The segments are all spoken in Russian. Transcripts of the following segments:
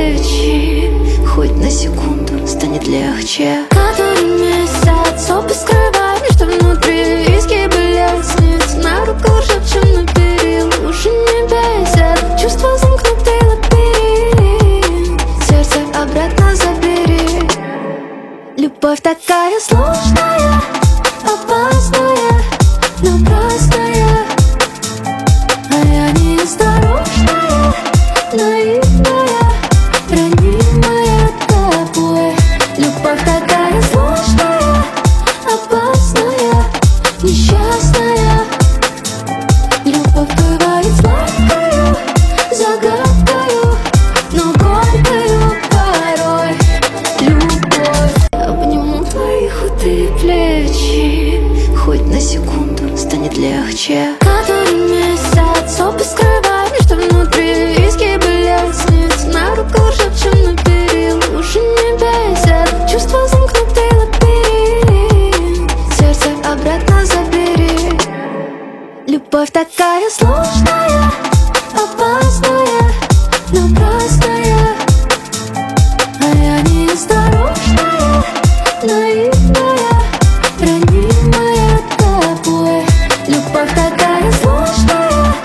плечи, хоть на секунду станет легче. Который месяц опыт скрывает, что внутри изгибы лестниц. На руках жемчужный перил уже не бесит. Чувства замкнутый лабиринт, сердце обратно забери. Любовь такая сложная, опасная, напрасная. А я неосторожная, наивная, ранимая тобой. Любовь такая сложная, опасная, несчастная. Любовь бывает сладкою, загадкою, но горькою порой. Любовь. Обниму твои худые плечи, хоть на секунду станет легче. Который месяц опыт скрывает, что внутри изгибы лестниц. На руках жемчужный перил уже не бесит. Чувства замкнутый лабиринт, сердце обратно забери. Любовь такая сложная, Опасная, напрасная. А я неосторожная, наивная, ранимая тобой. Любовь такая сложная,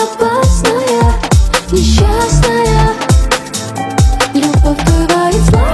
опасная, несчастная. Любовь бывает сладкая.